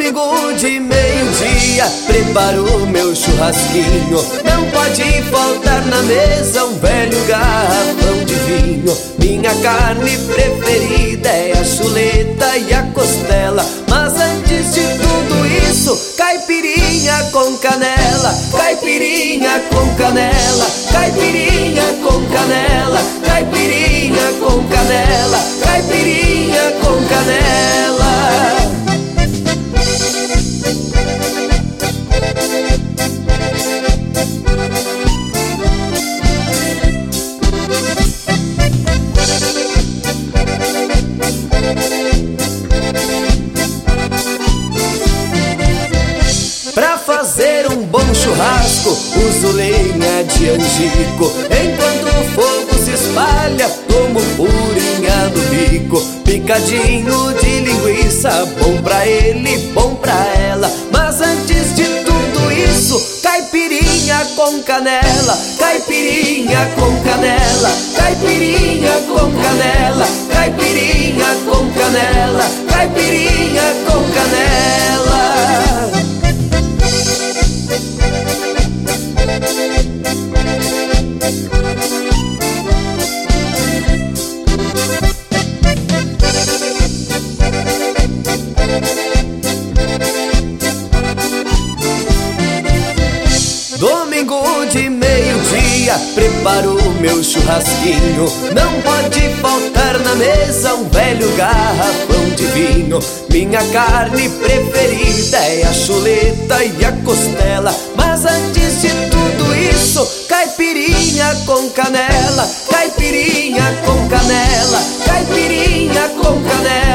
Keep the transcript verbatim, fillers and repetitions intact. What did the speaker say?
Domingo de meio-dia, preparo meu churrasquinho. Não pode faltar na mesa um velho garrafão de vinho. Minha carne preferida é a chuleta e a costela, mas antes de tudo isso, caipirinha com canela. Caipirinha com canela, caipirinha com canela, caipirinha com canela, caipirinha com canela. Pra fazer um bom churrasco, uso lenha de angico. Enquanto o fogo se espalha, tomo purinha do bico. Picadinho de linguiça, bom pra ele, bom pra ela. Mas antes de tudo isso, caipirinha com canela. Caipirinha com canela, caipirinha com canela, caipirinha com canela, caipirinha com canela. Domingo de meio-dia, preparo meu churrasquinho. Não pode faltar na mesa um velho garrafão de vinho. Minha carne preferida é a chuleta e a costela, mas antes de tudo isso, caipirinha com canela. Caipirinha com canela, caipirinha com canela.